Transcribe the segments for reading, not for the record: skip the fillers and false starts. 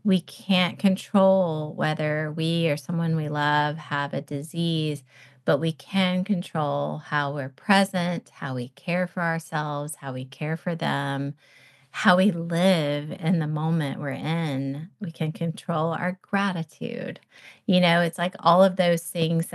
we can't control whether we or someone we love have a disease, but we can control how we're present, how we care for ourselves, how we care for them, how we live in the moment we're in. We can control our gratitude. It's like all of those things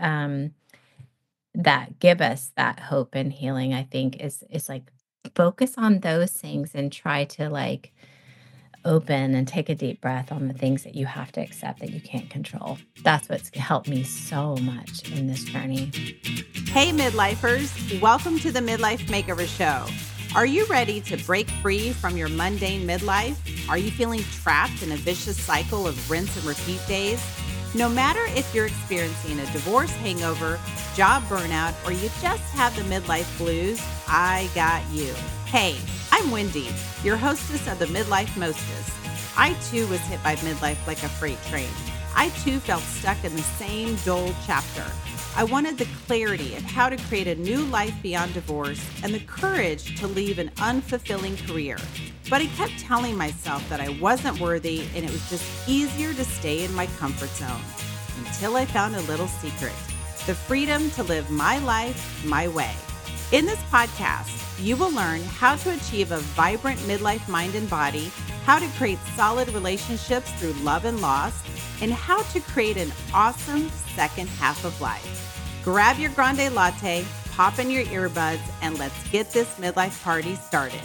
that give us that hope and healing, I think is like focus on those things and try to like open and take a deep breath on the things that you have to accept that you can't control. That's what's helped me so much in this journey. Hey, midlifers, welcome to the Midlife Makeover Show. Are you ready to break free from your mundane midlife? Are you feeling trapped in a vicious cycle of rinse and repeat days? No matter if you're experiencing a divorce hangover, job burnout, or you just have the midlife blues, I got you. Hey, I'm Wendy, your hostess of the Midlife Mostess. I too was hit by midlife like a freight train. I too felt stuck in the same dull chapter. I wanted the clarity of how to create a new life beyond divorce and the courage to leave an unfulfilling career. But I kept telling myself that I wasn't worthy and it was just easier to stay in my comfort zone until I found a little secret, the freedom to live my life my way. In this podcast, you will learn how to achieve a vibrant midlife mind and body, how to create solid relationships through love and loss, and how to create an awesome second half of life. Grab your grande latte, pop in your earbuds, and let's get this midlife party started.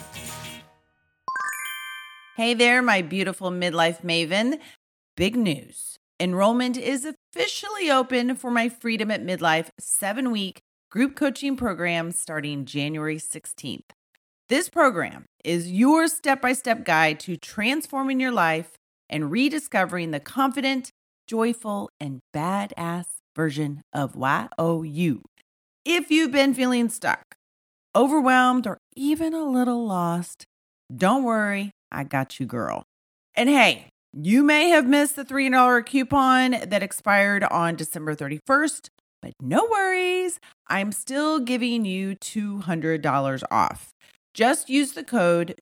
Hey there, my beautiful midlife maven. Big news. Enrollment is officially open for my Freedom at Midlife 7-week group coaching program starting January 16th. This program is your step-by-step guide to transforming your life and rediscovering the confident, joyful, and badass version of YOU. If you've been feeling stuck, overwhelmed, or even a little lost, don't worry, I got you, girl. And hey, you may have missed the $300 coupon that expired on December 31st, but no worries, I'm still giving you $200 off. Just use the code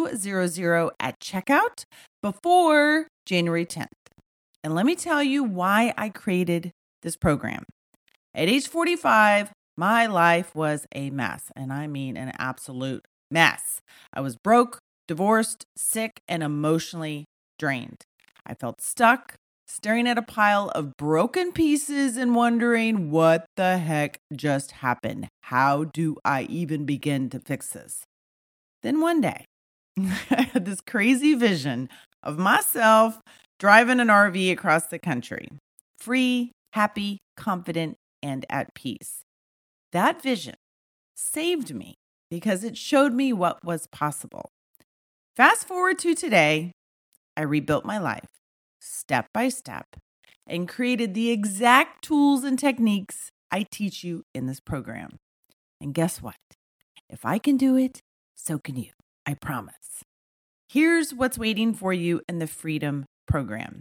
200 at checkout before January 10th. And let me tell you why I created this program. At age 45, my life was a mess, and I mean an absolute mess. I was broke, divorced, sick, and emotionally drained. I felt stuck, staring at a pile of broken pieces and wondering what the heck just happened. How do I even begin to fix this? Then one day, I had this crazy vision of myself driving an RV across the country, free, happy, confident, and at peace. That vision saved me because it showed me what was possible. Fast forward to today, I rebuilt my life step by step and created the exact tools and techniques I teach you in this program. And guess what? If I can do it, so can you. I promise. Here's what's waiting for you in the Freedom Program.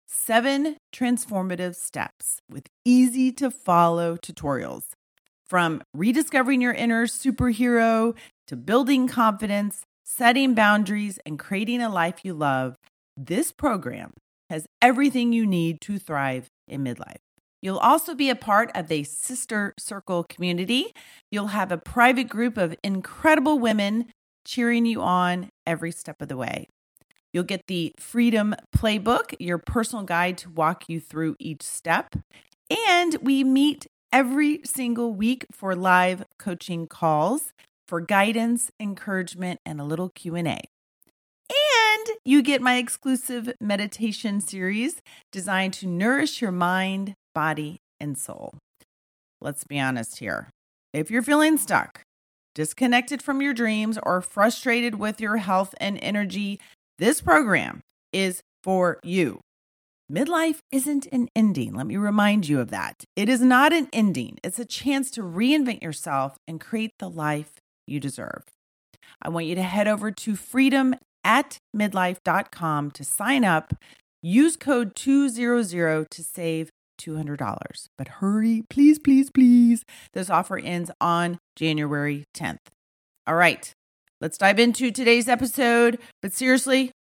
7 transformative steps with easy to follow tutorials. From rediscovering your inner superhero to building confidence, setting boundaries, and creating a life you love, this program has everything you need to thrive in midlife. You'll also be a part of a sister circle community. You'll have a private group of incredible women cheering you on every step of the way. You'll get the Freedom Playbook, your personal guide to walk you through each step. And we meet every single week for live coaching calls for guidance, encouragement, and a little Q&A. And you get my exclusive meditation series designed to nourish your mind, body, and soul. Let's be honest here. If you're feeling stuck, disconnected from your dreams, or frustrated with your health and energy, this program is for you. Midlife isn't an ending. Let me remind you of that. It is not an ending. It's a chance to reinvent yourself and create the life you deserve. I want you to head over to freedom@midlife.com to sign up. Use code 200 to save $200. But hurry, please, please, please. This offer ends on January 10th. All right, let's dive into today's episode. But seriously,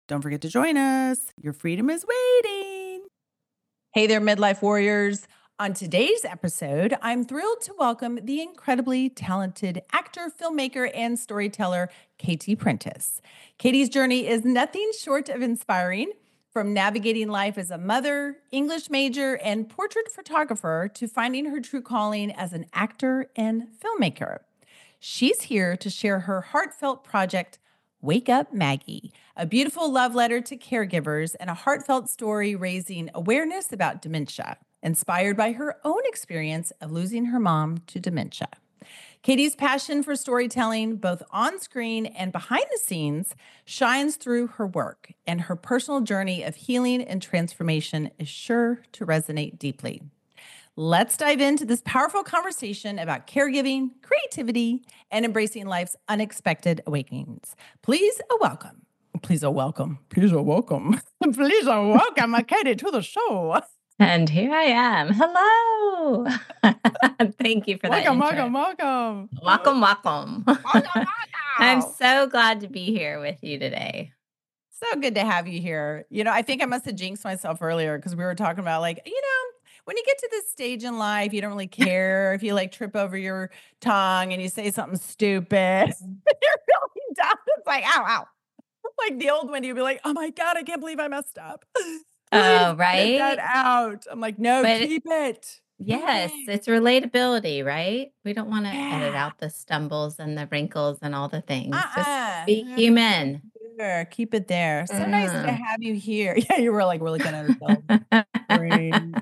Don't forget to join us. Your freedom is waiting. Hey there, midlife warriors. On today's episode, I'm thrilled to welcome the incredibly talented actor, filmmaker, and storyteller, Katie Prentice. Katie's journey is nothing short of inspiring. From navigating life as a mother, English major, and portrait photographer to finding her true calling as an actor and filmmaker. She's here to share her heartfelt project, Wake Up Maggie, a beautiful love letter to caregivers and a heartfelt story raising awareness about dementia, inspired by her own experience of losing her mom to dementia. Katie's passion for storytelling, both on screen and behind the scenes, shines through her work, and her personal journey of healing and transformation is sure to resonate deeply. Let's dive into this powerful conversation about caregiving, creativity, and embracing life's unexpected awakenings. Please welcome. Please welcome. Please welcome. Please welcome Katie to the show. And here I am. Hello. Thank you for that Welcome, intro. welcome. Welcome. Welcome, I'm welcome. so glad to be here with you today. So good to have you here. I think I must have jinxed myself earlier because we were talking about when you get to this stage in life, you don't really care if you trip over your tongue and you say something stupid. You're really dumb. It's like, ow, ow. Like the old Wendy would be like, oh my God, I can't believe I messed up. Oh, Please right? get that out. I'm like, no, But keep it. yes, Keep it. it's relatability, right? We don't want to edit Yeah. out the stumbles and the wrinkles and all the things. Just Uh-uh. be human. Sure, keep it there. So nice to Mm. have you here. Yeah, you were like really looking at yourself. Brain.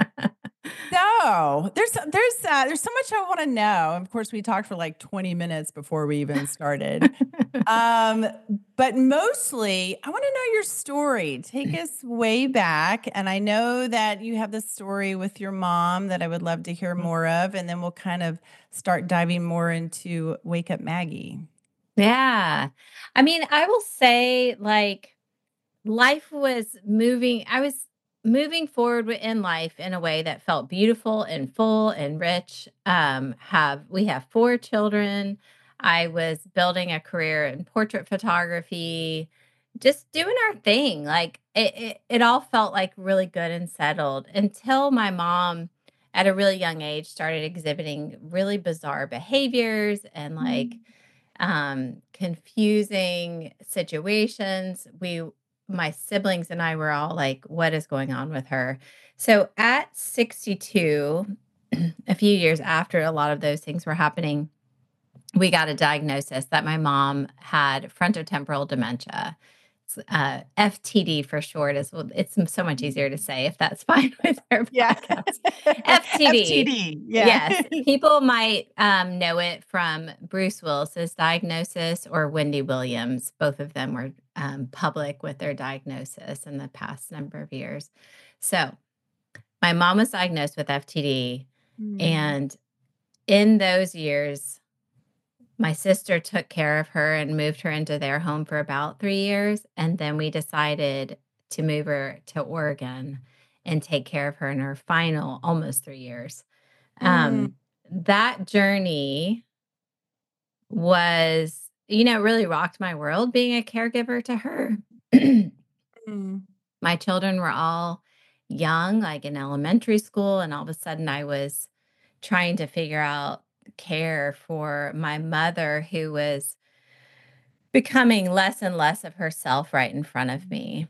So there's so much I want to know. Of course, we talked for like 20 minutes before we even started. But mostly I want to know your story. Take us way back. And I know that you have this story with your mom that I would love to hear more of. And then we'll kind of start diving more into Wake Up Maggie. Yeah. I mean, I will say life was moving. I was moving forward in life in a way that felt beautiful and full and rich. We have 4 children. I was building a career in portrait photography, just doing our thing. It all felt like really good and settled until my mom at a really young age started exhibiting really bizarre behaviors and confusing situations. My siblings and I were all like, what is going on with her? So at 62, a few years after a lot of those things were happening, we got a diagnosis that my mom had frontotemporal dementia. FTD for short is it's so much easier to say if that's fine with her. Yeah. FTD. FTD. Yeah. Yes. People might know it from Bruce Willis's diagnosis or Wendy Williams. Both of them were public with their diagnosis in the past number of years. So my mom was diagnosed with FTD. And in those years, my sister took care of her and moved her into their home for about 3 years, and then we decided to move her to Oregon and take care of her in her final almost 3 years. That journey was, really rocked my world being a caregiver to her. My children were all young, like in elementary school, and all of a sudden I was trying to figure out care for my mother who was becoming less and less of herself right in front of me.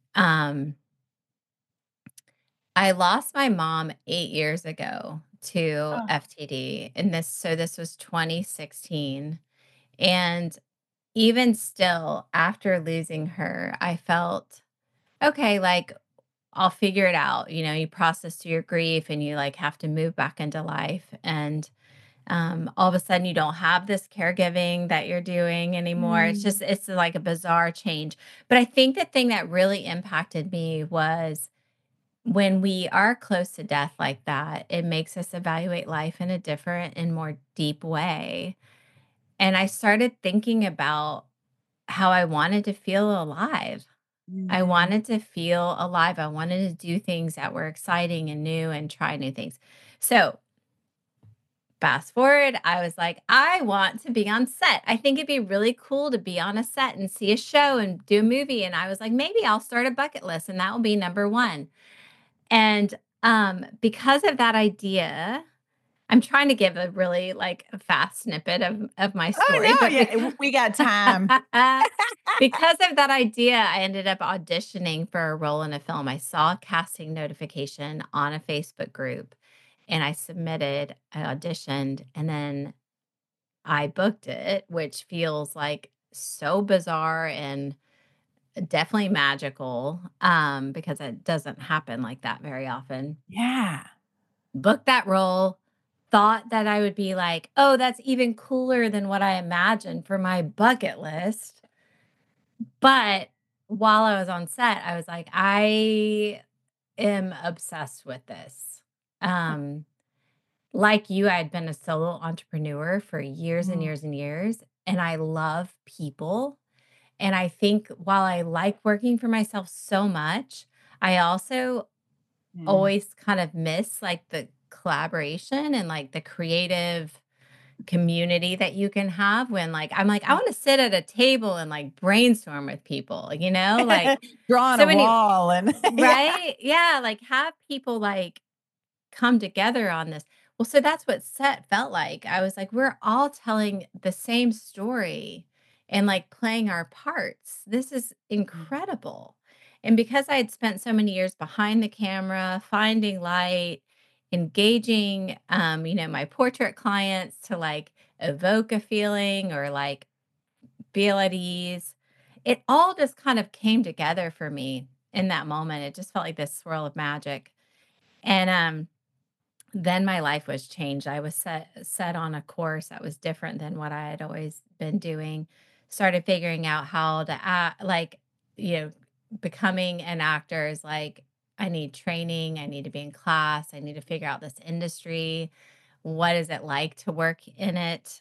I lost my mom 8 years ago to FTD, and this was 2016. And even still, after losing her, I felt okay, I'll figure it out. You process through your grief and you have to move back into life. And all of a sudden you don't have this caregiving that you're doing anymore. It's like a bizarre change. But I think the thing that really impacted me was when we are close to death like that, it makes us evaluate life in a different and more deep way. And I started thinking about how I wanted to feel alive. I wanted to feel alive. I wanted to do things that were exciting and new and try new things. So Fast forward, I was like, I want to be on set. I think it'd be really cool to be on a set and see a show and do a movie. And I was like, maybe I'll start a bucket list and that will be number one. And because of that idea, I'm trying to give a really like a fast snippet of my Oh, story, no, but yeah, we got time. because of that idea, I ended up auditioning for a role in a film. I saw a casting notification on a Facebook group and I submitted, I auditioned, and then I booked it, which feels like so bizarre and definitely magical, because it doesn't happen like that very often. Yeah. Booked that role, thought that I would be like, "Oh, that's even cooler than what I imagined for my bucket list." But while I was on set, I was like, "I am obsessed with this." Um, like you, I'd been a solo entrepreneur for years and Mhm. years and years, and I love people. And I think while I like working for myself so much, I also Mm. always kind of miss like the collaboration and like the creative community that you can have when like I'm like I want to sit at a table and like brainstorm with people, like Draw on so a many wall and yeah. right? Yeah, like have people like come together on this. Well, so that's what set felt like. I was like, we're all telling the same story and like playing our parts. This is incredible. And because I had spent so many years behind the camera, finding light, engaging my portrait clients to like evoke a feeling or like feel at ease, it all just kind of came together for me in that moment. It just felt like this swirl of magic. And then my life was changed. I was set on a course that was different than what I had always been doing. Started figuring out how to act, like, you know, becoming an actor is like, I need training, I need to be in class, I need to figure out this industry. What is it like to work in it?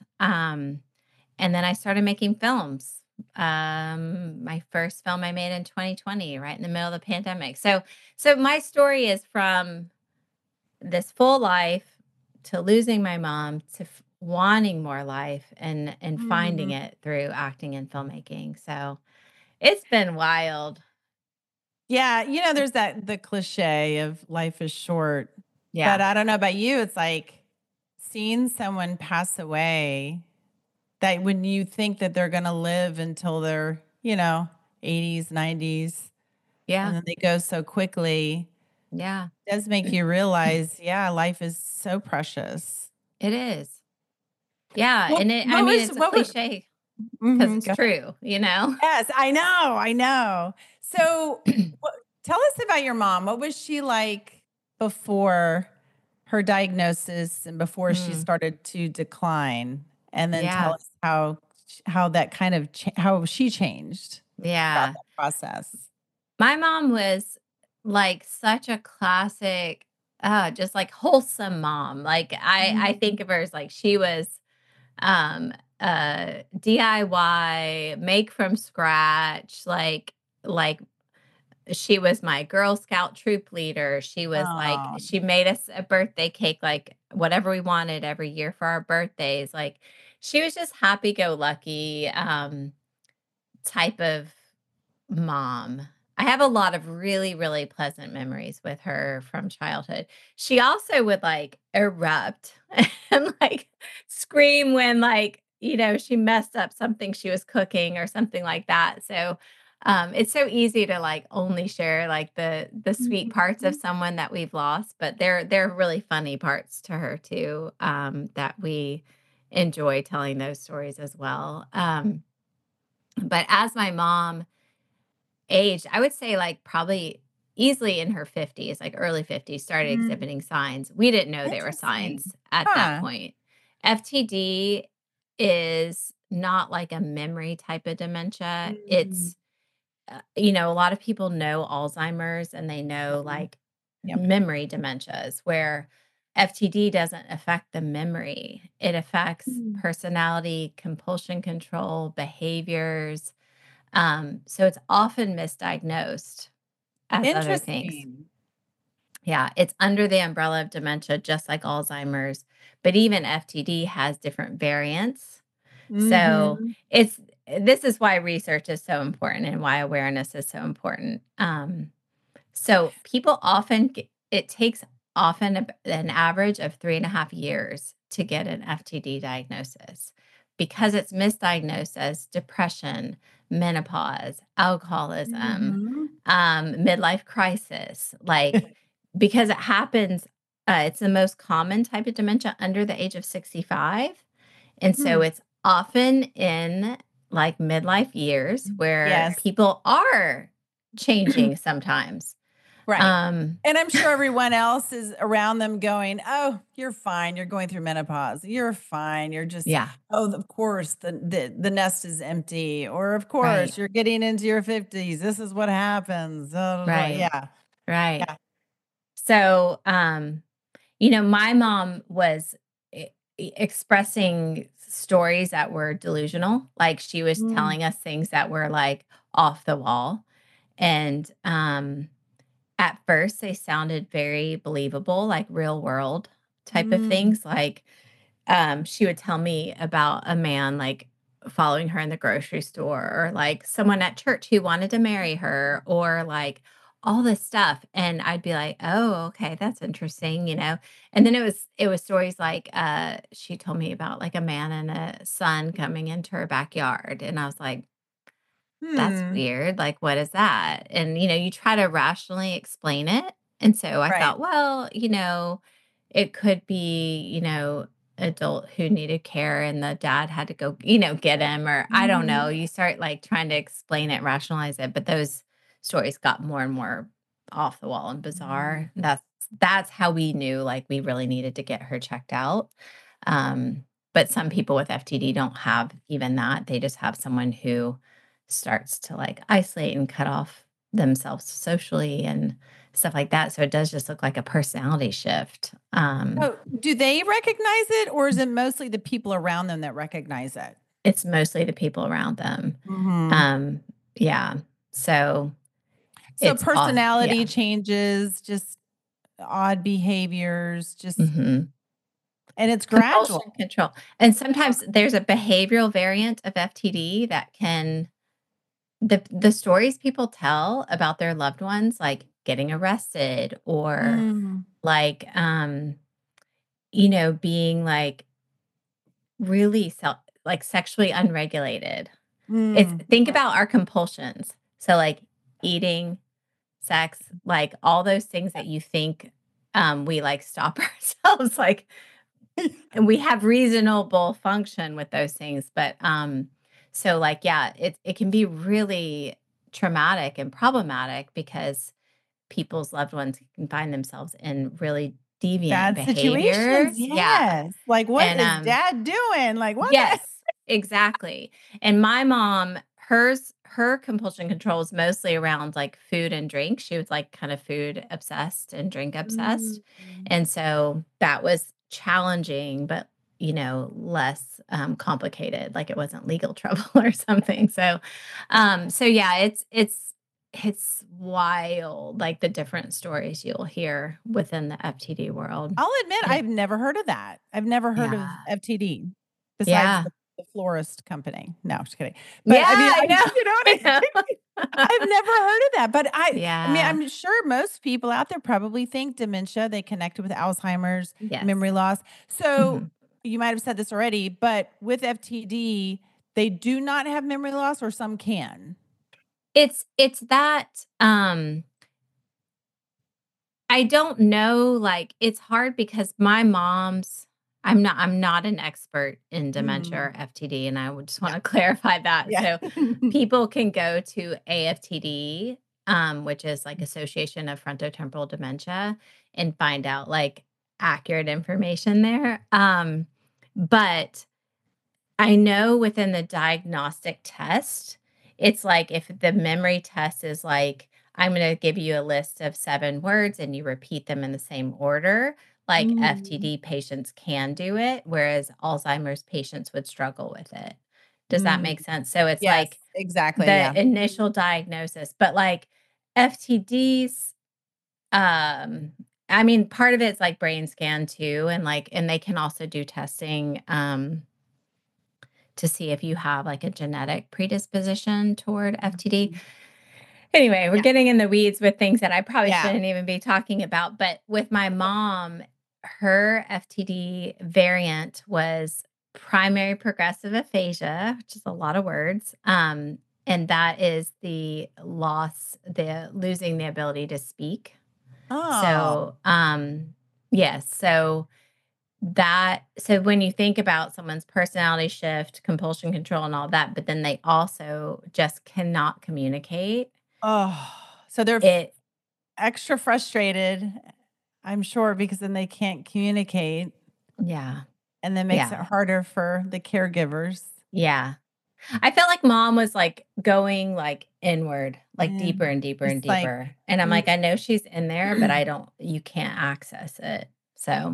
And then I started making films. My first film I made in 2020, right in the middle of the pandemic. So my story is from this full life to losing my mom to wanting more life and finding Mhm. it through acting and filmmaking. So it's been wild. Yeah, there's the cliche of life is short, but Yeah. I don't know about you, it's like seeing someone pass away that when you think that they're gonna live until they're, 80s, 90s, and Yeah. then they go so quickly, Yeah. does make you realize, yeah, life is so precious. It is. Yeah. Well, And I mean, it's a what was cliche because mhm, it's go ahead. true. Yes, I know. So, what tell us about your mom. What was she like before her diagnosis and before she Mm, started to decline? And then tell yeah. us how that kind of how she changed throughout Yeah. that process. My mom was like such a classic, just like wholesome mom. Like I Mhm. think of her as like she was um DIY, make from scratch, like she was my Girl Scout troop leader. She was like Oh, she made us a birthday cake like whatever we wanted every year for our birthdays. Like she was just happy go lucky type of mom. I have a lot of really, really pleasant memories with her from childhood. She also would like erupt and like scream when she messed up something she was cooking or something like that. So it's so easy to like only share like the sweet parts of mhm. someone that we've lost, but there are really funny parts to her too, that we enjoy telling those stories as well. But as my mom aged, I would say, like, probably easily in her 50s, like, early 50s, started Mm, exhibiting signs. We didn't know they were interesting. signs at that Huh. point. FTD is not like a memory type of dementia. Mhm. It's, a lot of people know Alzheimer's and they know, Mhm. like, Yep. memory dementias, where FTD doesn't affect the memory. It affects Mm. personality, compulsion control, behaviors, so it's often misdiagnosed as other things. Interesting. Yeah, it's under the umbrella of dementia, just like Alzheimer's, but even FTD has different variants. So Mm-hmm. it's this is why research is so important and why awareness is so important. So people it takes often an average of 3.5 years to get an FTD diagnosis because it's misdiagnosed as depression, menopause, alcoholism, Mm-hmm. midlife crisis, like because it happens. It's the most common type of dementia under the age of 65. And so Hmm. it's often in like midlife years where Yes. people are changing sometimes. Right. Um, And I'm sure everyone else is around them going, "Oh, you're fine. You're going through menopause. You're fine. You're just, yeah, oh, of course the nest is empty, or of right, course you're getting into your 50s. This is what happens." right, Yeah. right. Yeah. So, my mom was expressing stories that were delusional. Like she was Mm. telling us things that were like off the wall. And at first, they sounded very believable, like real world type of Mm. things. Like she would tell me about a man like following her in the grocery store, or like someone at church who wanted to marry her, or like all this stuff. And I'd be like, oh, okay, that's interesting. And then it was stories like she told me about like a man and a son coming into her backyard. And I was like, that's Hmm. weird. Like, what is that? And you try to rationally explain it. And so I Right. thought, well, it could be, adult who needed care and the dad had to go, get him, or I don't know. Mhm. You start like trying to explain it, rationalize it, but those stories got more and more off the wall and Mm. bizarre. That's how we knew like we really needed to get her checked out. But some people with FTD don't have even that. They just have someone who starts to like isolate and cut off themselves socially and stuff like that. So it does just look like a personality shift. So, do they recognize it, or is it mostly the people around them that recognize it? It's mostly the people around them. Mhm. Um, yeah. So So it's off. personality Yeah. changes, just odd behaviors, just Hmm. and it's Compulsion gradual. control. And sometimes there's a behavioral variant of FTD that can the stories people tell about their loved ones, like getting arrested or Mm. like being like really like sexually unregulated. It's Mm. think about our compulsions. So like eating, sex, like all those things that you think we like stop ourselves like and we have reasonable function with those things. But so like yeah, it can be really traumatic and problematic because people's loved ones can find themselves in really deviant Bad situations, behaviors. Yeah. yes. Like, what And is dad doing? Like, what the yes, exactly. And my mom, her compulsion control is mostly around like food and drink. She was like kind of food obsessed and drink obsessed. Mm. And so that was challenging, but less complicated. Like it wasn't legal trouble or something. So yeah, it's wild, like the different stories you'll hear within the FTD world. I'll admit Yeah. I've never heard of that. I've never heard of Yeah. FTD besides Yeah. the florist company. No, just kidding. But Yeah, I mean, I know. what I I I've know. never heard of that. But I mean, Yeah. I'm sure most people out there probably think dementia, they connect it with Alzheimer's, Yes. memory loss. So Mhm. you might have said this already, but with FTD, they do not have memory loss, or some can. It's that, I don't know, like, it's hard because I'm not an expert in dementia Mm. or FTD, and I would just Yeah. wanna clarify that. Yeah. So, people can go to AFTD, which is, like, Association of Frontotemporal Dementia, and find out, like, accurate information there, but I know within the diagnostic test, it's like if the memory test is like, I'm going to give you a list of 7 words and you repeat them in the same order, like Mm. FTD patients can do it, whereas Alzheimer's patients would struggle with it. Does that Mm. make sense? So it's Yes, like exactly. the Yeah. initial diagnosis, but like FTDs, I mean, part of it's like brain scan too, and they can also do testing to see if you have like a genetic predisposition toward FTD. Mhm. Anyway, we're Yeah. getting in the weeds with things that I probably Yeah. shouldn't even be talking about. But with my mom, her FTD variant was primary progressive aphasia, which is a lot of words. And that is the losing the ability to speak. Oh. So, yes. So when you think about someone's personality shift, compulsion control and all that, but then they also just cannot communicate. Oh. So they're It extra frustrated, I'm sure, because then they can't communicate, Yeah. and that makes it Yeah. harder for the caregivers. Yeah. I felt like mom was, like, going, like, inward, like, deeper And and deeper and just like, deeper, and I'm mm. like, "I know she's in there, but I don't you can't access it." So,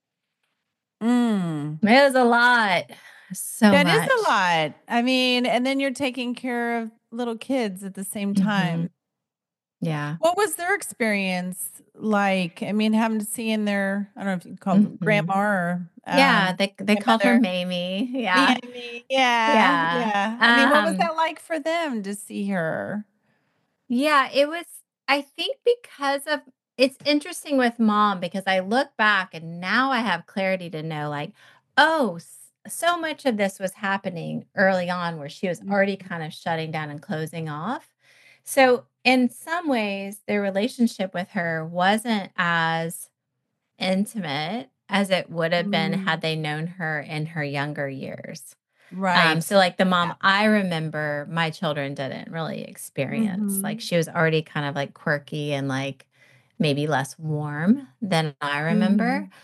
Mm. it was a lot. So That is a much. lot. I mean, and then you're taking care of little kids at the same time. Mhm. Yeah. What was their experience like? I mean, having to see in their, I don't know if you call them Mhm. grandma or, Yeah, they called her grandmother. Mamie. Yeah. Mamie. Yeah, Yeah. yeah. I mean, what was that like for them to see her? Yeah, it was I think because of it's interesting with mom because I look back and now I have clarity to know like, oh, so much of this was happening early on where she was already Mhm. kind of shutting down and closing off. So, in some ways, their relationship with her wasn't as intimate as it would have been Mm, had they known her in her younger years. right. So like the Yeah. mom I remember, my children didn't really experience. Like Mhm. she was already kind of like quirky and like maybe less warm than I remember. Mhm.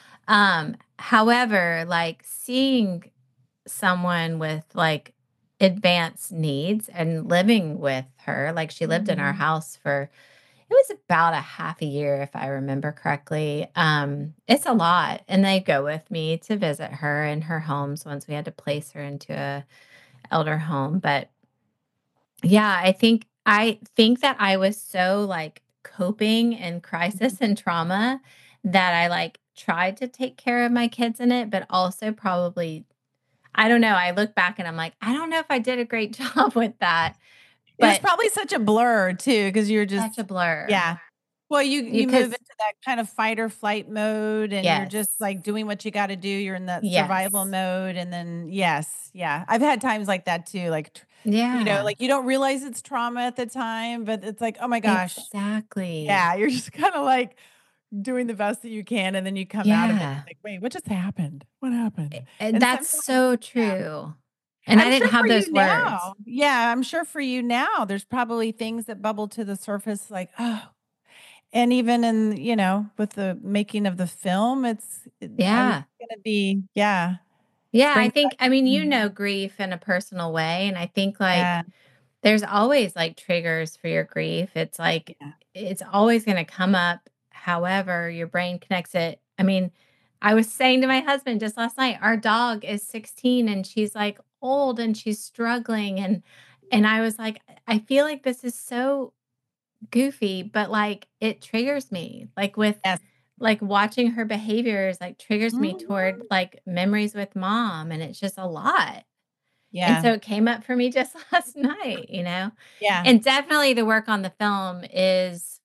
However, like seeing someone with like advanced needs and living with her, like she lived in our Mhm. house for it was about a half a year if I remember correctly. It's a lot. And they go with me to visit her in her homes once we had to place her into a elder home. But yeah, I think that I was so like coping in crisis and trauma that I like tried to take care of my kids in it, but also probably I don't know. I look back and I'm like, I don't know if I did a great job with that, It was but probably such a blur too, because 'cause you're such a just, blur. yeah. Well, you move Because into that kind of fight or flight mode, and you're just, yes. like, doing what you gotta do, you're in that survival Yes. mode, and then yes, yeah. I've had times like that too, like, Yeah. like, you don't realize it's trauma at the time, but it's like, "Oh my gosh." Exactly. Yeah, you're just kinda, like, doing the best that you can, and then you come out of it, Yeah. like, "Wait, what just happened? What happened?" And And that's sometimes, so yeah. true. And I I'm didn't sure have for those you words. now. Yeah, I'm sure for you now, there's probably things that bubble to the surface like, "Oh," and even in, with the making of the film, I'm Yeah. gonna be, yeah, Yeah, I bring think back. I mean, you know Mhm. grief in a personal way, and I think, like, Yeah, there's always, like, triggers for your grief. It's like, yeah. it's always gonna come up, however your brain connects it. I mean, I was saying to my husband just last night, our dog is 16 and she's, like, old and she's struggling, and I was like, I feel like this is so goofy, but, like, it triggers me, like, with Yes. like, watching her behaviors, like, triggers me toward, Mhm. like, memories with mom, and it's just a lot, and Yeah, so it came up for me just last night, you know? yeah. And definitely the work on the film is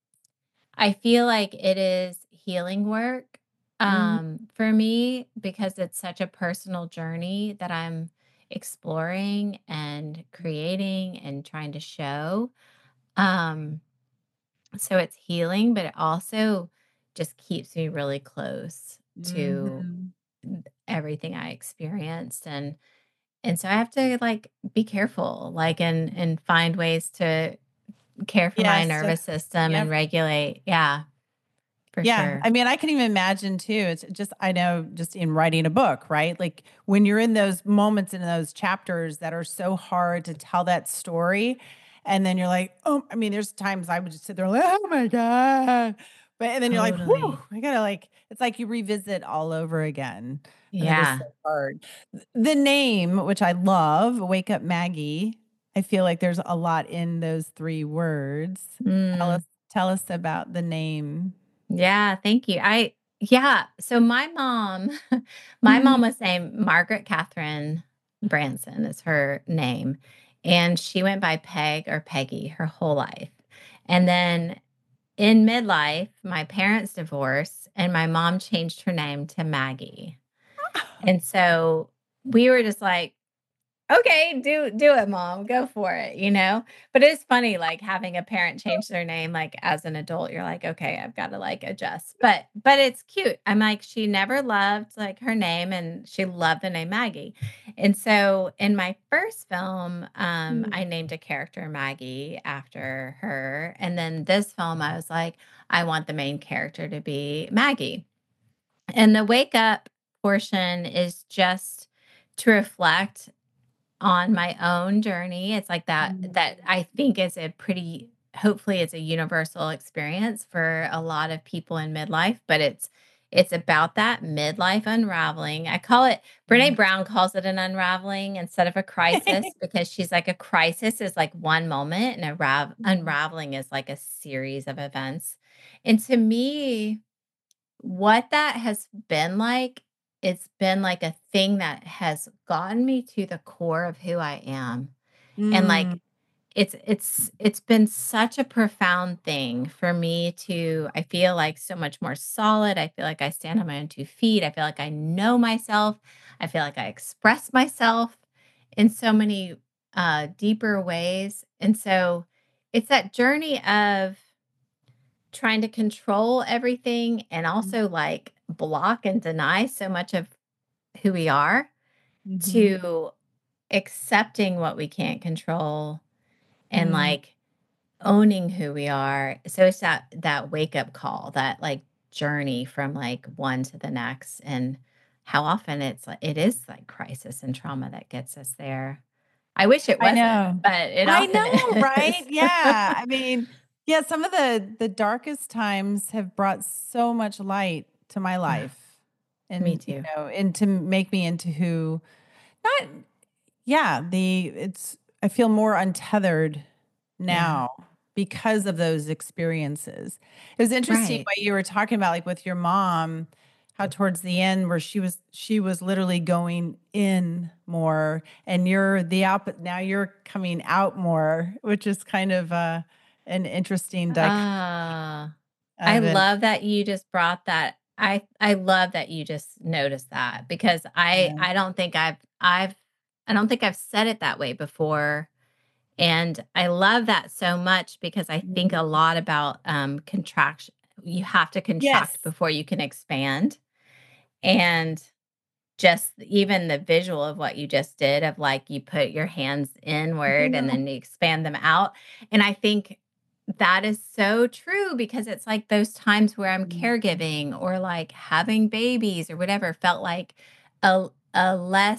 I feel like it is healing work, Mhm. for me because it's such a personal journey that I'm exploring and creating and trying to show, um so it's healing, but it also just keeps me really close to Mhm. everything I experienced and so I have to like be careful, like and find ways to care for my Yes, nervous system and yep. regulate. Yeah, for Yeah, sure. I mean, I can even imagine too. It's just I know just in writing a book, right? Like when you're in those moments in those chapters that are so hard to tell that story, and then you're like, oh, I mean, there's times I would just sit there like, oh my god, but and then you're like, whew, Totally. I gotta like, it's like you revisit all over again, and that is so Yeah. hard. The name, which I love, Wake Up Maggie. I feel like there's a lot in those three words. Tell us, Mm, tell us about the name. Yeah, thank you. So my mom, my Mhm. mom was named Margaret Catherine Branson is her name, and she went by Peg or Peggy her whole life. And then in midlife, my parents divorced and my mom changed her name to Maggie. And so we were just like, okay, do it, mom. Go for it, you know? But it's funny, like, having a parent change their name, like, as an adult, you're like, "Okay, I've gotta, like, adjust." But it's cute. I'm like, she never loved, like, her name, and she loved the name Maggie. And so, in my first film, Mm. I named a character Maggie after her, and then this film, I was like, "I want the main character to be Maggie." And the wake up portion is just to reflect on my own journey. It's like that Mm. I think is a pretty hopefully it's a universal experience for a lot of people in midlife, but it's about that midlife unraveling. I call it Brené Brown calls it an unraveling instead of a crisis because she's like a crisis is like one moment and Mhm. unraveling is like a series of events. And to me, what that has been like, it's been like a thing that has gotten me to the core of who I am. And Mm. like it's been such a profound thing for me to I feel like so much more solid. I feel like I stand on my own 2 feet. I feel like I know myself. I feel like I express myself in so many deeper ways. And so it's that journey of trying to control everything and also like block and deny so much of who we are Mhm. to accepting what we can't control and Mm. like owning who we are. So it's that wake up call, that like journey from like one to the next and how often it is like crisis and trauma that gets us there. I wish it I wasn't, know. but it I often know, right? is. Yeah. I mean, yeah, some of the darkest times have brought so much light to my life Me and, too. and to make me into who not yeah, it's I feel more untethered Yeah. now because of those experiences. It was interesting Right. what you were talking about, like with your mom, how towards the end where she was literally going in more and you're the output now you're coming out more, which is kind of an interesting Ah, I of it. love that you just brought that. I love that you just noticed that because Yeah. I don't think I've said it that way before. And I love that so much because I think a Mhm. lot about contraction. You have to Yes. contract before you can expand. And just even the visual of what you just did of like you put your hands I inward and know. then you expand them out. And I think that is so true because it's like those times where I'm Mhm. caregiving or like having babies or whatever felt like a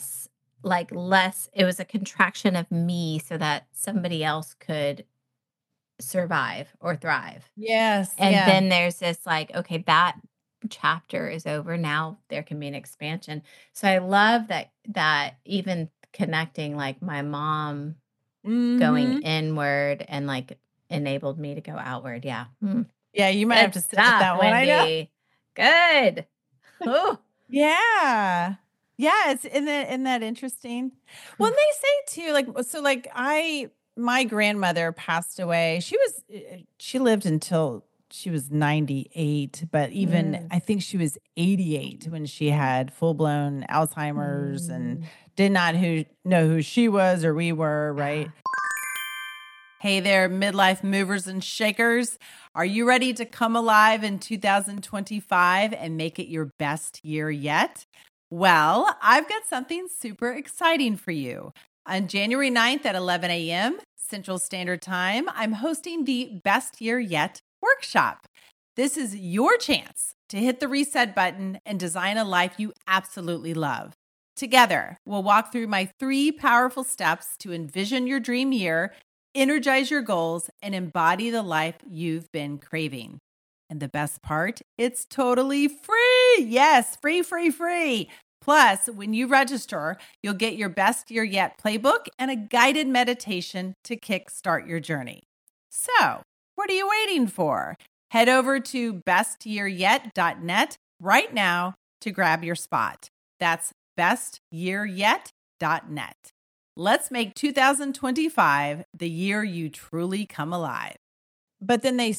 less it was a contraction of me so that somebody else could survive or thrive. Yes, And yeah. then there's this like, okay, that chapter is over. Now there can be an expansion. So I love that even connecting like my mom going Mhm. inward and like enabled me to go outward. Yeah. Yeah, you might have Good to sit with stuff, that one. I know. Wendy. Good. Ooh. Yeah. Yeah, it's isn't that interesting? Well, and they say too, like so like my grandmother passed away. She lived until she was 98, but even Mm, I think she was 88 when she had full-blown Alzheimer's and mm, did not know who she was or we were, right? yeah. Hey there, midlife movers and shakers. Are you ready to come alive in 2025 and make it your best year yet? Well, I've got something super exciting for you. On January 9th at 11 a.m. Central Standard Time, I'm hosting the Best Year Yet workshop. This is your chance to hit the reset button and design a life you absolutely love. Together, we'll walk through my 3 powerful steps to envision your dream year, energize your goals, and embody the life you've been craving. And the best part, it's totally free. Yes, free, free, free. Plus, when you register, you'll get your Best Year Yet playbook and a guided meditation to kickstart your journey. So, what are you waiting for? Head over to bestyearyet.net right now to grab your spot. That's bestyearyet.net. Let's make 2025 the year you truly come alive. But then the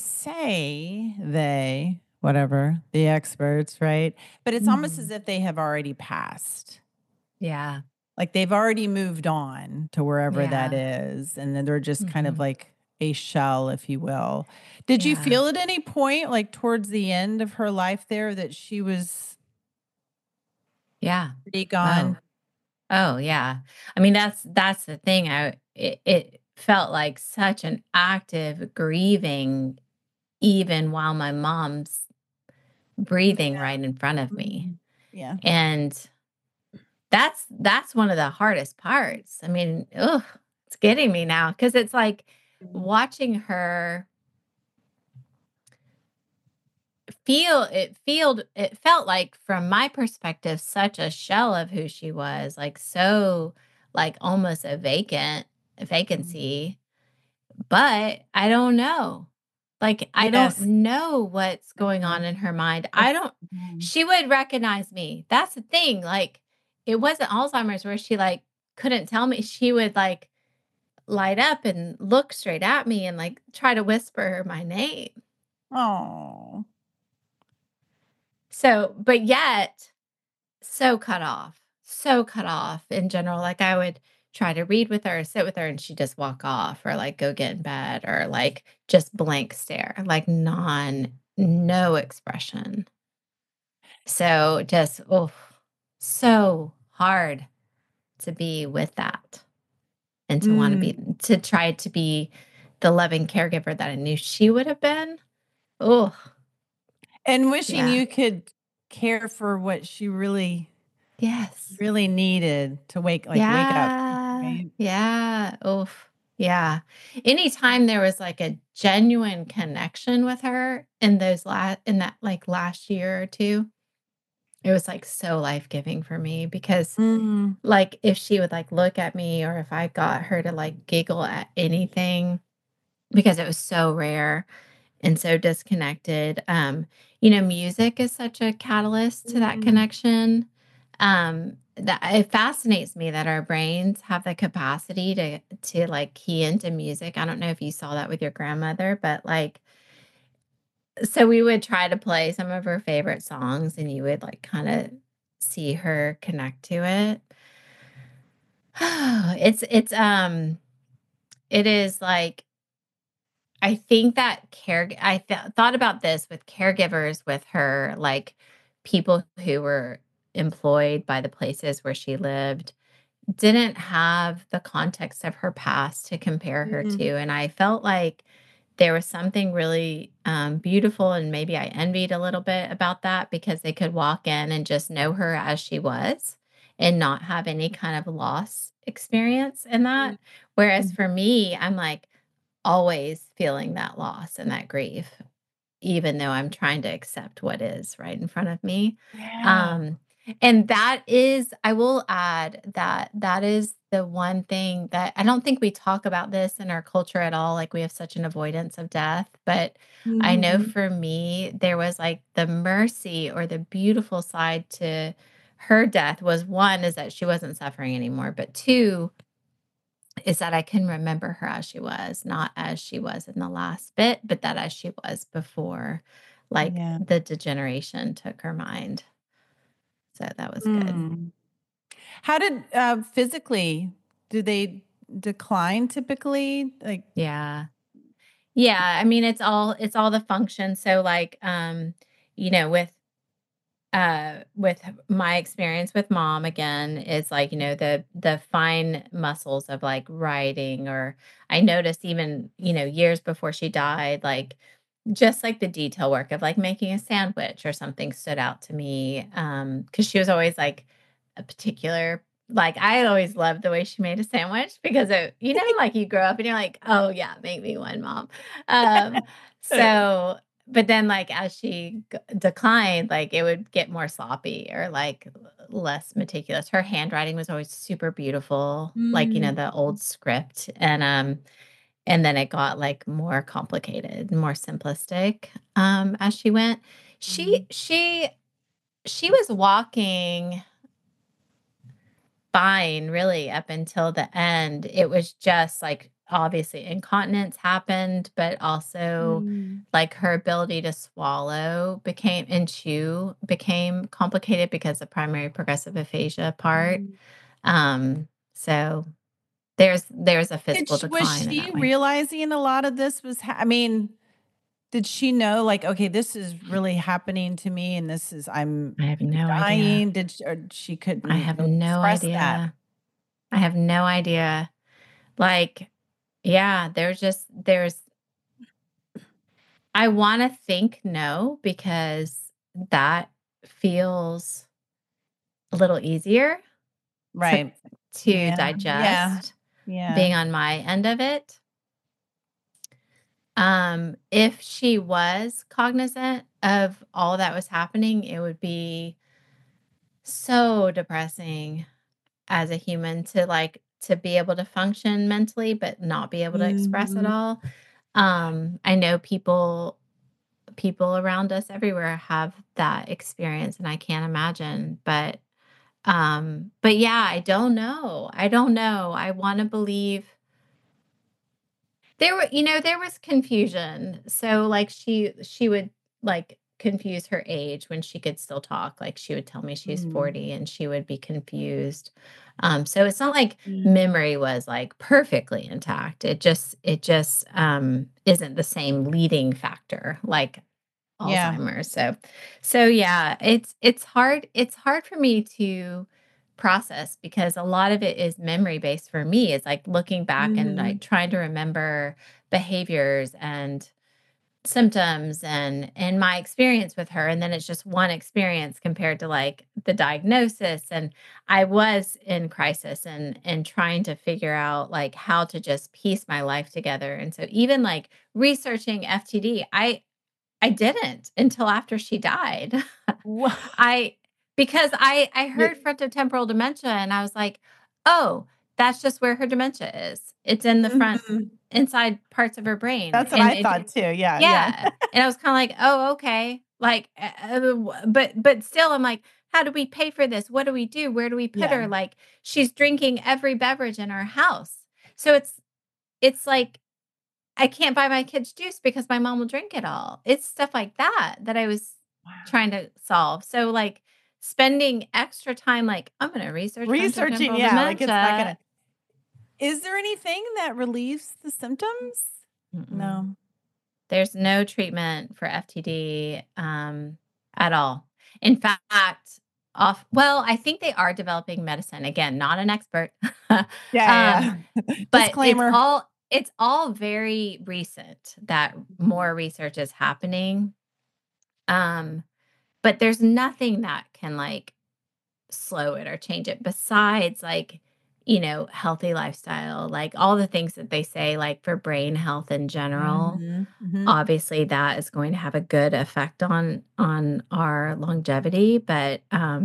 experts, right? But it's almost as if they have already passed. Yeah. Like they've already moved on to wherever that Yeah. is. And then they're just kind of Mhm. like a shell, if you will. Did you Yeah. feel at any point, like towards the end of her life there, that she was Yeah. pretty gone? Oh, yeah. I mean, that's the thing. It felt like such an active grieving even while my mom's breathing right in front of me. Yeah. And that's one of the hardest parts. I mean, ugh, it's getting me now because it's like watching her it felt like from my perspective such a shell of who she was, like so like almost a vacancy, but I don't know. Like I don't Yes. know what's going on in her mind. I don't She would recognize me. That's the thing. Like it wasn't Alzheimer's where she like couldn't tell me. She would like light up and look straight at me and like try to whisper my name. Oh. So, but yet so cut off in general. Like I would try to read with her, sit with her, and she'd just walk off or like go get in bed or like just blank stare, like no expression. So just, oh, so hard to be with that and to want to be, to try to be the loving caregiver that I knew she would have been. Oh, And wishing yeah. you could care for what she really Yes. needed to wake up. Yeah. Right? Yeah. Oof. Yeah. Anytime there was like a genuine connection with her in in that like last year or two, it was like so life-giving for me because like if she would like look at me or if I got her to like giggle at anything because it was so rare and so disconnected. Music is such a catalyst to that connection. That it fascinates me that our brains have the capacity to like key into music. I don't know if you saw that with your grandmother, but like so we would try to play some of her favorite songs and you would like kind of see her connect to it. It is like I think that thought about this with caregivers with her, like people who were employed by the places where she lived didn't have the context of her past to compare her to. And I felt like there was something really beautiful and maybe I envied a little bit about that because they could walk in and just know her as she was and not have any kind of loss experience in that. Whereas for me, I'm like, always feeling that loss and that grief, even though I'm trying to accept what is right in front of me. Yeah. And that is, I will add that that is the one thing that I don't think we talk about this in our culture at all. Like we have such an avoidance of death. But I know for me, there was like the mercy or the beautiful side to her death was one, is that she wasn't suffering anymore. But two, is that I can remember her as she was, not as she was in the last bit, but that as she was before, like Yeah. the degeneration took her mind. So that was good. How did physically do they decline typically? Like, Yeah. Yeah. I mean, it's all the function. So like, you know, with my experience with mom again is like the fine muscles of like writing or I noticed even years before she died like just like the detail work of like making a sandwich or something stood out to me because she was always like a particular like I always loved the way she made a sandwich because like you grow up and you're like, oh yeah, make me one, mom. um so but then, like, as she declined, like, it would get more sloppy or, like, less meticulous. Her handwriting was always super beautiful, like, the old script, and then it got, like, more complicated, more simplistic, as she went. Mhm. She was walking fine really up until the end. It was just, like, obviously incontinence happened, but also, Mm. like, her ability to swallow became and chew became complicated because the primary progressive aphasia part. Mm. So there's a physical Was decline in she that way. realizing a lot of this was I mean, did she know like, okay, this is really happening to me and this is I'm I have no idea. dying? Did she, or she I couldn't have really no express that? idea. I have no idea. Like, yeah, there's I wanna think no, because that feels a little easier to Right. Yeah. Yeah. digest Yeah. being on my end of it. If she was cognizant of all that was happening, it would be so depressing as a human to, like, to be able to function mentally, but not be able to express it Mhm. all. I know people around us everywhere have that experience, and I can't imagine, but yeah, I don't know. I don't know. I wanna believe there was confusion. So, like, she would, like, confuse her age when she could still talk, like, she would tell me she's Mm. 40 and she would be confused. So it's not like Mm. memory was, like, perfectly intact. It just isn't the same leading factor like Yeah. Alzheimer's. So yeah, it's hard for me to process because a lot of it is memory based for me. It's like looking back and Mhm. like trying to remember behaviors and symptoms and my experience with her, and then it's just one experience compared to like the diagnosis. And I was in crisis and trying to figure out like how to just piece my life together. And so even like researching FTD, I didn't until after she died. Wha I because I Yeah. heard frontotemporal dementia and I was like, "Oh, that's just where her dementia is. It's in the front Mhm. inside parts of her brain." That's what And I it thought too. Yeah. Yeah. yeah. And I was kinda like, "Oh, okay." Like, but still I'm like, "How do we pay for this? What do we do? Where do we put Yeah. her?" Like, she's drinking every beverage in our house. So it's like I can't buy my kids juice because my mom will drink it all. It's stuff like that that I was Wow. trying to solve. So, like, spending extra time, like, I'm gonna research Researching, frontotemporal yeah, like it's not dementia. gonna Is there anything that relieves the symptoms? Mm-mm. No. There's no treatment for FTD, at all. In fact, I think they are developing medicine. Again, not an expert. Um, Yeah, yeah. but Disclaimer. it's all very recent that Mhm. more research is happening. Um, but there's nothing that can, like, slow it or change it besides, like, healthy lifestyle, like, all the things that they say, like, for brain health in general. Mhm, mhm. Obviously, that is going to have a good effect on our longevity, but,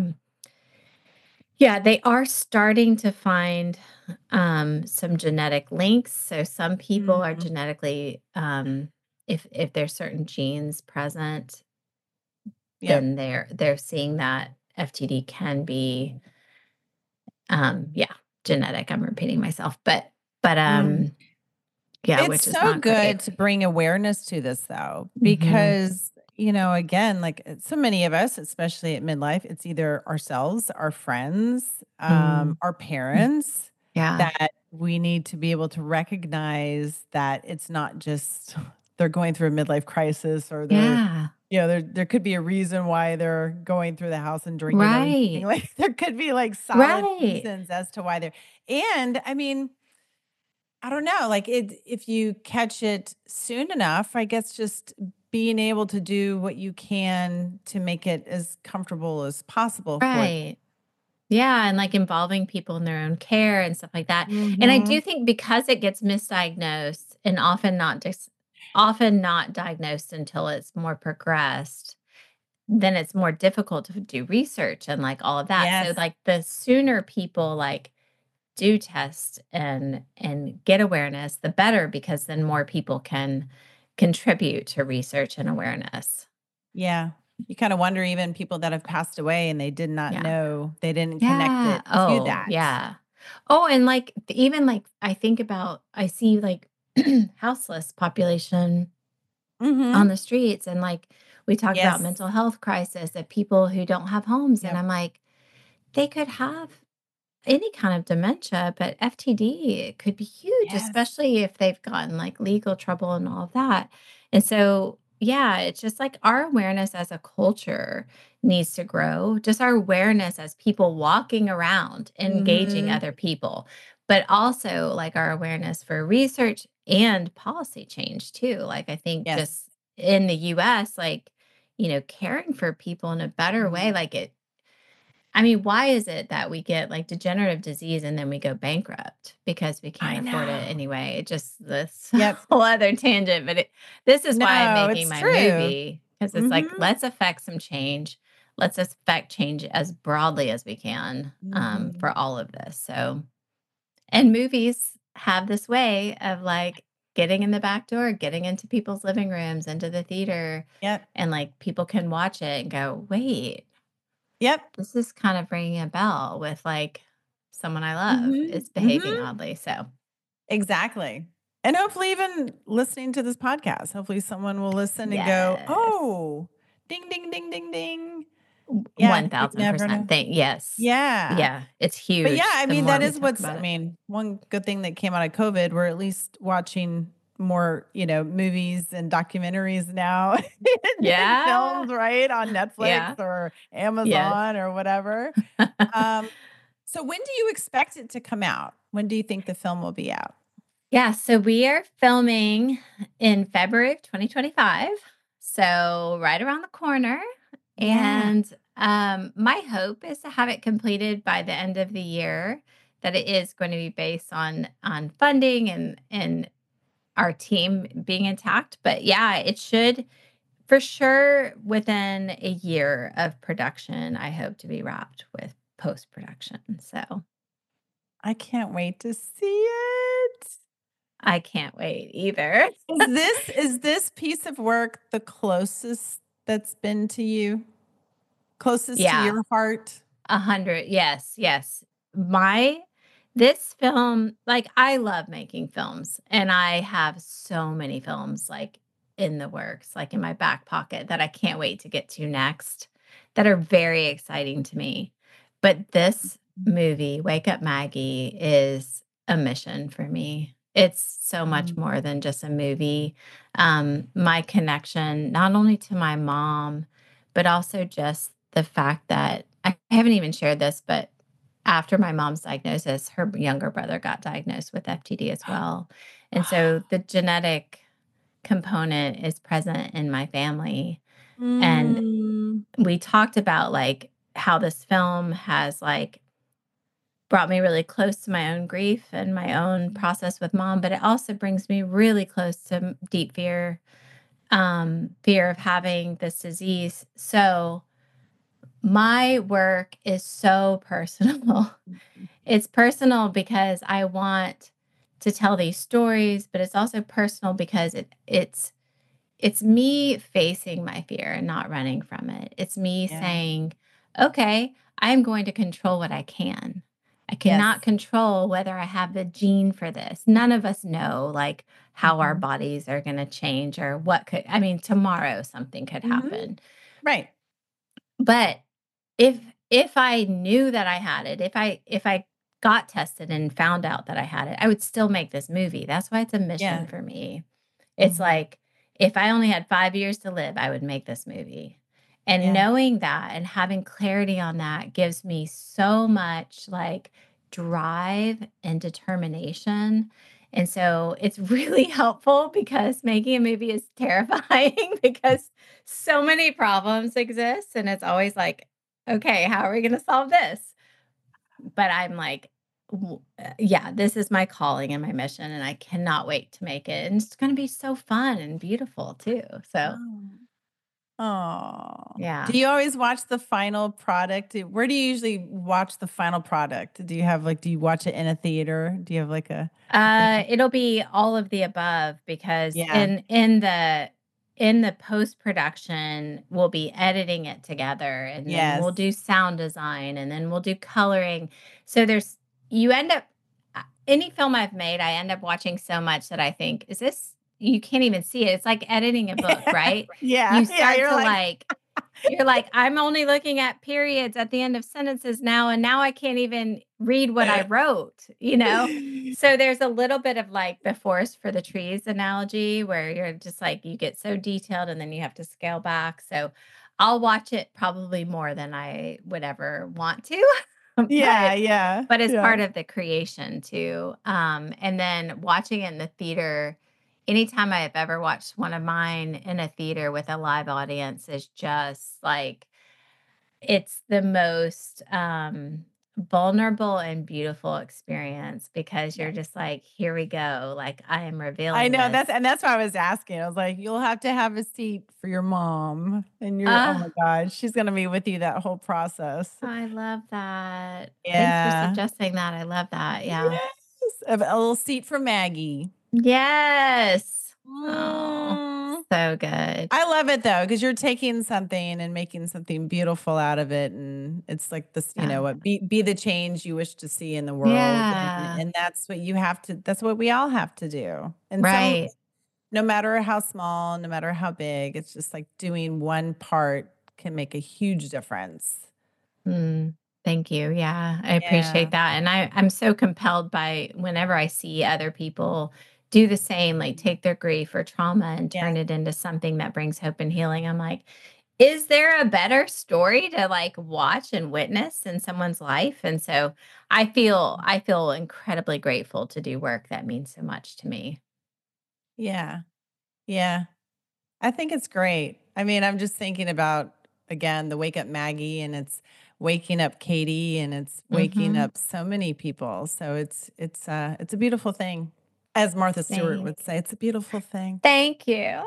yeah, they are starting to find, some genetic links. So some people are Mm. genetically, if there's certain genes present, Yep. then they're seeing that FTD can be, yeah, genetic. I'm repeating myself, but, Mm. yeah, It's which is so not good great. to bring awareness to this though, Mhm. because, again, like so many of us, especially at midlife, it's either ourselves, our friends, Mm. our Mm. parents Yeah. that we need to be able to recognize that it's not just they're going through a midlife crisis or Yeah. there could be a reason why they're going through the house and drinking everything. Right. Like there could be like solid Right. reasons as to why they're and I mean I don't know, like, if you catch it soon enough, I guess just being able to do what you can to make it as comfortable as possible for them. Right. Yeah, and, like, involving people in their own care and stuff like that, and I do Mhm. think because it gets misdiagnosed and often not diagnosed until it's more progressed, then it's more difficult to do research and, like, all of that, so, Yes. like, the sooner people, like, do test and get awareness, the better, because then more people can contribute to research and awareness. Yeah. You kind of wonder even people that have passed away and they did not Yeah. know, they didn't connect Yeah. it to Oh, that. yeah. Oh, and like even like I think about I see like houseless population on Mhm. the streets, and like we talk about Yes. mental health crisis of people who don't have homes, and Yep. I'm like they could have any kind of dementia, but FTD, it could be huge, Yes. especially if they've gotten like legal trouble and all of that. And so, yeah, it's just like our awareness as a culture needs to grow, just our awareness as people walking around, engaging Mhm. other people, but also like our awareness for research and policy change too. Like, I think Yes. just in the US, like, caring for people in a better way, Mhm. like I mean, why is it that we get like degenerative disease and then we go bankrupt because we can't I afford it know. anyway? It just this Yep. whole other tangent, but this is why I'm No, making it's my true. movie, because it's like Mhm. let's affect some change. Let's affect change as broadly as we can for Mhm. all of this. So, and movies have this way of like getting in the back door, getting into people's living rooms, into the theater, Yep. and like people can watch it and go, wait, Yep. this is kind of ringing a bell with, like, someone I love Mhm. is behaving Mhm. oddly, so Exactly. And hopefully even listening to this podcast, hopefully someone will listen and go, yes. "Oh, ding, ding, ding, ding, ding." Yeah, you never 1000% know. thing, yes. Yeah. Yeah, it's But yeah, huge I the mean, more that we is talk what's about I it. mean, one good thing that came out of COVID, we're at least watching more, movies and documentaries now and Yeah. films, right, on Netflix Yeah. or Yes. Amazon or whatever. Um, so when do you expect it to come out? When do you think the film will be out? Yeah, so we are filming in February of 2025, so right around the corner, Yeah. and, my hope is to have it completed by the end of the year, that it is going to be based on funding and our team being intact, but yeah, it should for sure within a year of production, I hope to be wrapped with post-production, so I can't wait to see it. I can't wait either. Is this piece of work the closest that's been to you? Closest to Yeah. your heart? 100, yes, yes. My this film, like, I love making films, and I have so many films, like, in the works, like, in my back pocket that I can't wait to get to next, that are very exciting to me. But this movie, Wake Up Maggie, is a mission for me. It's so much Mhm. more than just a movie. My connection, not only to my mom, but also just the fact that I haven't even shared this, but after my mom's diagnosis, her younger brother got diagnosed with FTD as well. And so the genetic component is present in my family. And Mm. we talked about like how this film has like brought me really close to my own grief and my own process with mom, but it also brings me really close to deep fear of having this disease. So my work is so personal. It's personal because I want to tell these stories, but it's also personal because it's me facing my fear and not running from it. It's me Yeah. saying, "Okay, I'm going to control what I can. I cannot Yes. control whether I have the gene for this." None of us know like how our Mhm. bodies are going to change or what could I mean, tomorrow something could Mhm. happen. Right. But if if I knew that I had it, if I got tested and found out that I had it, I would still make this movie. That's why it's a mission Yeah. for me. It's Mhm. like if I only had 5 years to live, I would make this movie. And Yeah. knowing that and having clarity on that gives me so much like drive and determination. And so it's really helpful because making a movie is terrifying because so many problems exist and it's always like, okay, how are we going to solve this? But I'm like, yeah, this is my calling and my mission, and I cannot wait to make it. And it's going to be so fun and beautiful too. So, Oh. Aw. Do Yeah. you always watch the final product? Where do you usually watch the final product? Do you watch it in a theater? Do you have like a thing? It'll be all of the above because Yeah. in the post-production, we'll be editing it together, and then we'll Yes. do sound design, and then we'll do coloring. So there's you end up any film I've made, I end up watching so much that I think, "Is this" you can't even see it. It's like editing a book, right? Yeah. You Yeah. start You're to, like, like you're like, "I'm only looking at periods at the end of sentences now, and now I can't even read what I wrote," you know? So there's a little bit of, like, the forest for the trees analogy where you're just like, you get so detailed and then you have to scale back. So I'll watch it probably more than I would ever want to, yeah. but Yeah. it's Yeah. part of the creation too. And then watching it in the theater, anytime I've ever watched one of mine in a theater with a live audience is just like it's the most vulnerable and beautiful experience because Yeah. you're just like, here we go. Like I am I revealing know this. that's why I was asking. I was like, you'll have to have a seat for your mom. And oh my Ah, God, she's gonna be with you that whole process. I love that. Thanks for Yeah. suggesting that. I love that. Yeah. Yes. A little seat for Maggie. Yes. Oh, Mm. so good. I love it though, because you're taking something and making something beautiful out of it. And it's like this, Yeah. what be the change you wish to see in the world. Yeah. And that's what you have to, that's what we all have to do. And Right. no matter how small, no matter how big, it's just like doing one part can make a huge difference. Mm, thank you. Yeah, I Yeah. appreciate that. And I'm so compelled by whenever I see other people do the same, like take their grief or trauma and Yeah. turn it into something that brings hope and healing. I'm like, is there a better story to like watch and witness in someone's life? And so I feel incredibly grateful to do work that means so much to me. Yeah. Yeah. I think it's great. I mean, I'm just thinking about again the Wake Up Maggie and it's waking up Katie and it's waking Mhm. up so many people. So it's a beautiful thing. As Martha Stewart Thank would say, it's a beautiful thing. thank you.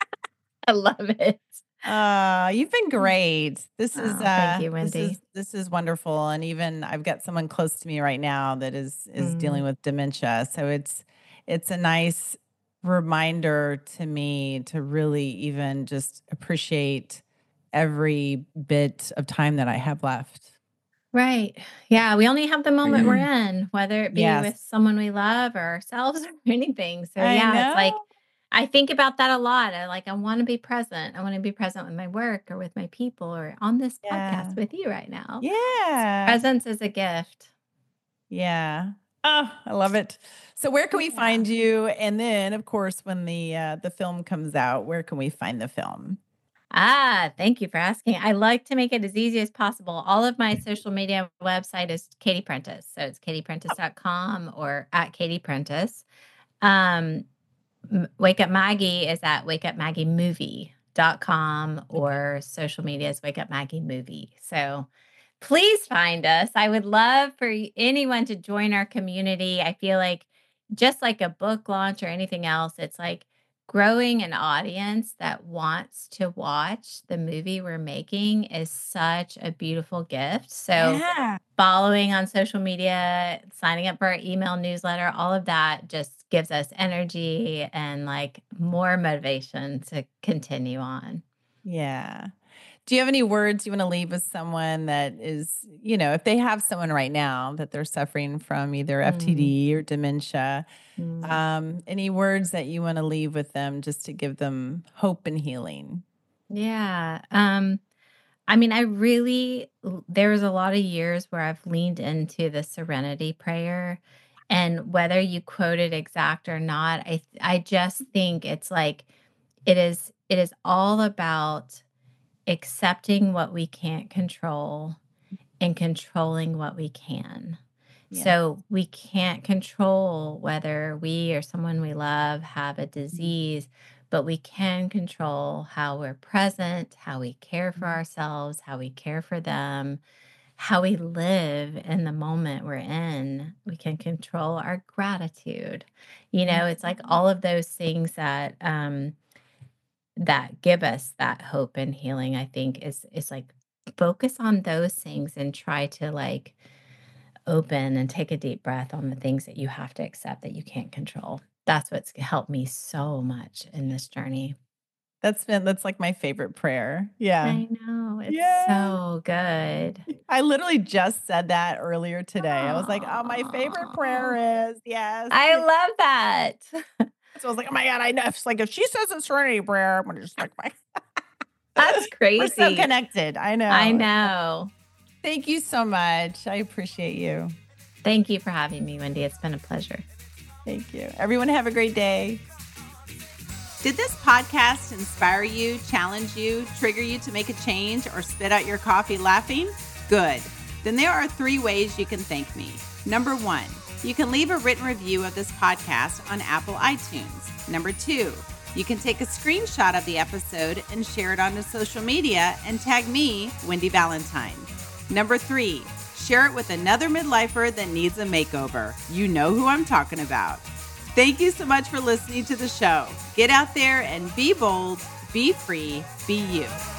I love it. You've been great. Oh, thank you, Wendy. This is wonderful. And even I've got someone close to me right now that is Mm, dealing with dementia. So it's a nice reminder to me to really even just appreciate every bit of time that I have left. right. Yeah, we only have the moment we're in, whether it be Yes. with someone we love or ourselves or anything. So I yeah, it's like know. I think about that a lot. I want to be present. I want to be present with my work or with my people or on this Yeah. podcast with you right now. Yeah. Presence is a gift. Yeah. Oh, I love it. So where can we Yeah. find you? And then, of course, when the film comes out, where can we find the film? Ah, thank you for asking. I like to make it as easy as possible. All of my social media website is Katie Prentice. So it's katieprentice.com or at Katie Prentice. Um, Wake Up Maggie is at wakeupmaggiemovie.com Okay. or social media is Wake Up Maggie Movie. So please find us. I would love for anyone to join our community. I feel like just like a book launch or anything else, it's like growing an audience that wants to watch the movie we're making is such a beautiful gift. So Yeah. following on social media, signing up for our email newsletter, all of that just gives us energy and like more motivation to continue on. Yeah. Do you have any words you want to leave with someone that is, if they have someone right now that they're suffering from either Mm, FTD or dementia, mm. any words that you want to leave with them just to give them hope and healing? Yeah. I mean, there was a lot of years where I've leaned into the serenity prayer. And whether you quote it exact or not, I just think it's like it is all about accepting what we can't control and controlling what we can. Yes. So we can't control whether we or someone we love have a Mhm. disease, but we can control how we're present, how we care for Mhm. ourselves, how we care for them, how we live in the moment we're in. We can control our gratitude. You know, it's like Mhm. all of those things that that give us that hope and healing, I think is like focus on those things and try to like open and take a deep breath on the things that you have to accept that you can't control. That's what's helped me so much in this journey. That's like my favorite prayer. Yeah. I know. It's Yeah. so good. I literally just said that earlier today. I was like, "Oh, my favorite Aw. prayer is," yes. I love that. So I was like, "Oh my god, I know." It's like if she says a serenity prayer, I'm gonna just like my That's we're so crazy. connected. I I know. know. Thank you so much. I appreciate you. Thank you for having me, Wendy. It's been a pleasure. Thank you. Everyone have a great day. Did this podcast inspire you, challenge you, trigger you to make a change, or spit out your coffee laughing? Good. Then there are 3 ways you can thank me. Number 1, you can leave a written review of this podcast on Apple iTunes. Number 2, you can take a screenshot of the episode and share it onto social media and tag me, Wendy Valentine. Number 3, share it with another midlifer that needs a makeover. You know who I'm talking about. Thank you so much for listening to the show. Get out there and be bold, be free, be you.